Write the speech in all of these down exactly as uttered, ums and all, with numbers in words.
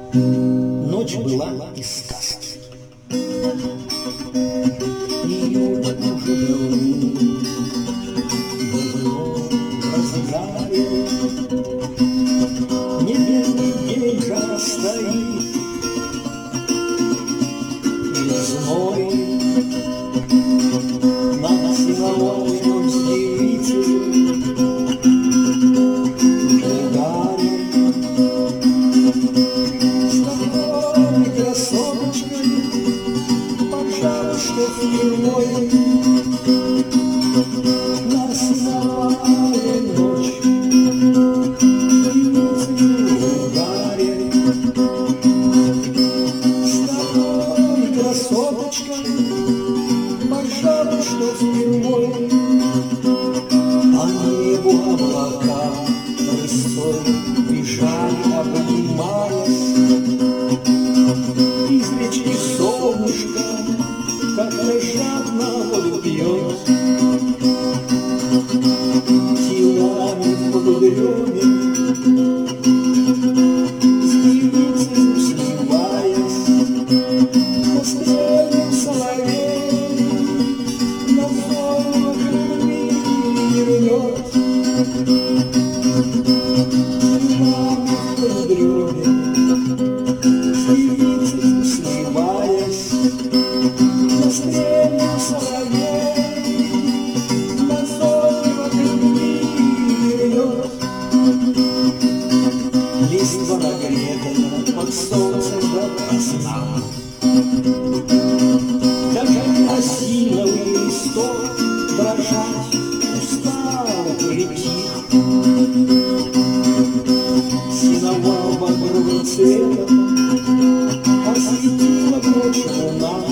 Ночь была из сказки. Ее уже давно в разгаре. Небесный день жара стоит, весной над синолоном с девицей уже гаре. С тобой, красоточкой, пожалуй, что впервые на синовая ночь девицей в гаре. С тобой, красоточкой, пожалуй, что впервые по небу облака рысой бежали, обнимаясь. Из речки солнышко как-то жадно воду пьет, телами в полудреме с девицей сливаясь. Последний соловей на зору любви рвет, телами в полудреме с девицей сливаясь. Последний соловей на зору любви рвет. Листва нагрета под солнцем до красна, даже осиновый листок дрожать устал, притих. Синовал багровым цветом осветила в ночь луна.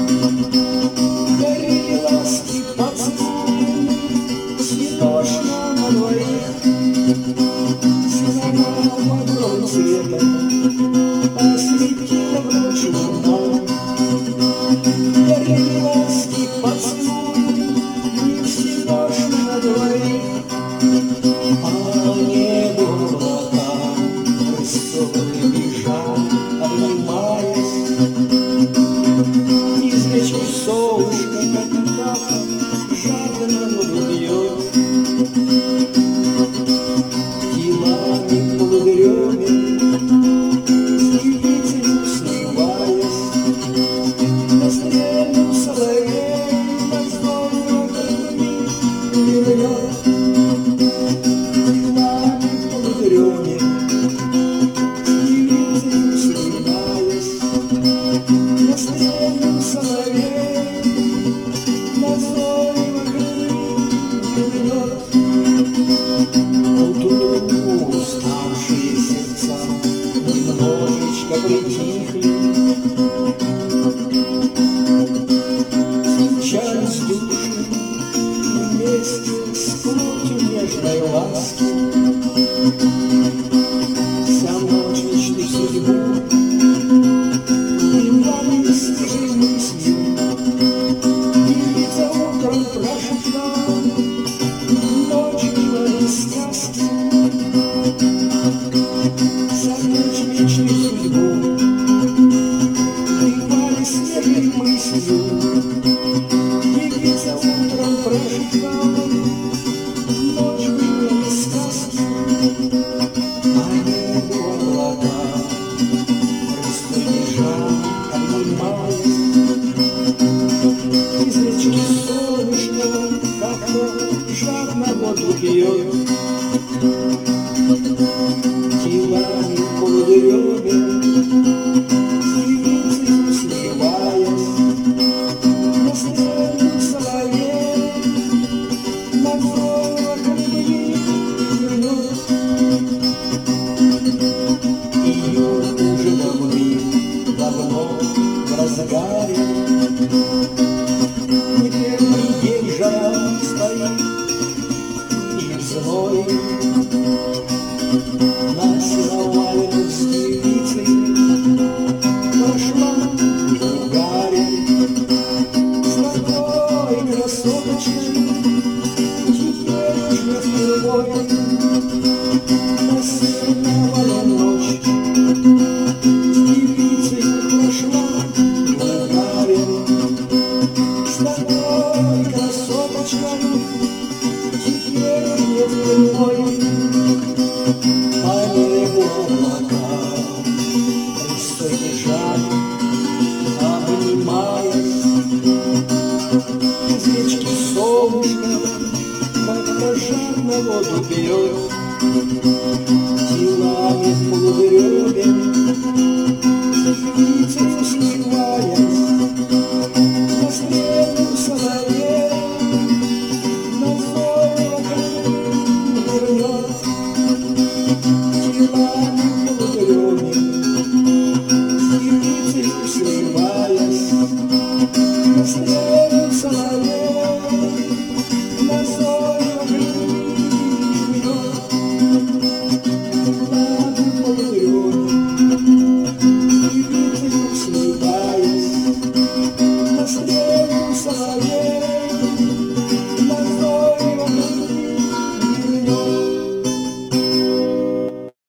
Горели ласки поцелуи цветочно на двоих. Синовал багровым цветом осветила в ночь луна. Горели ласки поцелуи цветочно на двоих. А небо облака рысой бежали, обнимаясь. Из речки солнышко когда-то жадно воду бьет, телами в полудреме с девицей сливаясь. Последний соловей на зору любви рвет, телами в полудреме с девицей сливаясь. Последний соловей на зору любви рвет. Утру уставшие сердца немножечко притихли, встречались души вместе с плотью нежной ласки. Вся ночь мечты судьбы привали свежей мыслью. Девица утром прошептала: ночь была из сказки. Вся ночь мечты судьбу привали свежей мыслью. Девица утром прошептала: ночь была из сказки. А небо облака рысой бежали, обнимаясь. Из речки солнышко как-то жадно воду пьет, телами в полудреме облака. Листой лежат, обнимаясь, из речки солнышко, как пожар на воду берет, телами в полудреме, птицу сливаясь, на среднем солове, на золото вернет, телами в полудреме.